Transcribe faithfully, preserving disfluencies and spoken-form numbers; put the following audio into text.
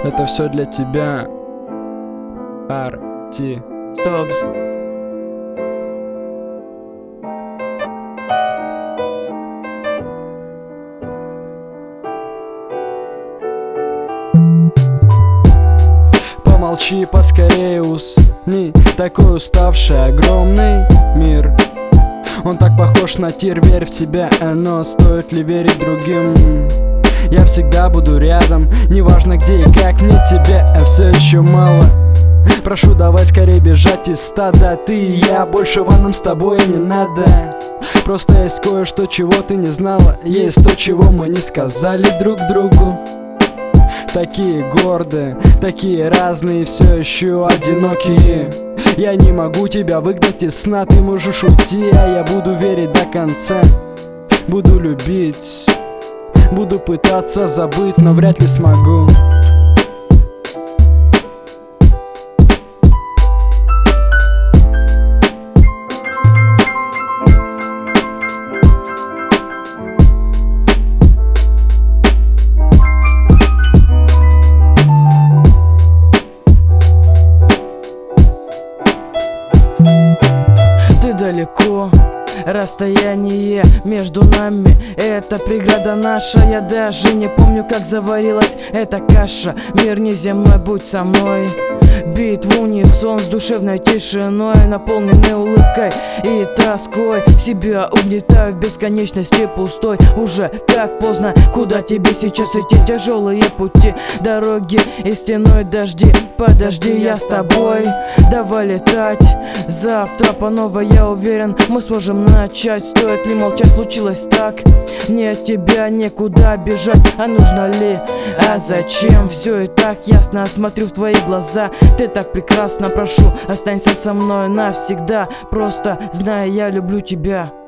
Это все для тебя. Арти Стокс. Помолчи поскорее, усни. Такой уставший, огромный мир. Он так похож на тир, верь в себя, но стоит ли верить другим? Я всегда буду рядом, неважно где и как, мне тебя все еще мало. Прошу, давай скорее бежать из стада. Ты и я, большего нам с тобой не надо. Просто есть кое-что, чего ты не знала. Есть то, чего мы не сказали друг другу. Такие гордые, такие разные, все еще одинокие. Я не могу тебя выгнать из сна, ты можешь уйти, а я буду верить до конца. Буду любить, буду пытаться забыть, но вряд ли смогу. Ты далеко, расстояние между нами — это преграда наша. Я даже не помню, как заварилась эта каша. Мир неземной, будь со мной. Бит в унисон с душевной тишиной, наполненной улыбкой и тоской. Себя угнетаю в бесконечности пустой. Уже так поздно, куда тебе сейчас идти? Тяжелые пути, дороги и стеной дожди. Подожди, я с тобой, давай летать. Завтра по новой, я уверен, мы сможем начать. Стоит ли молчать, случилось так. Мне от тебя некуда бежать, а нужно ли? А зачем? Все и так ясно, смотрю в твои глаза. Ты так прекрасна, прошу, останься со мной навсегда. Просто знай, я люблю тебя.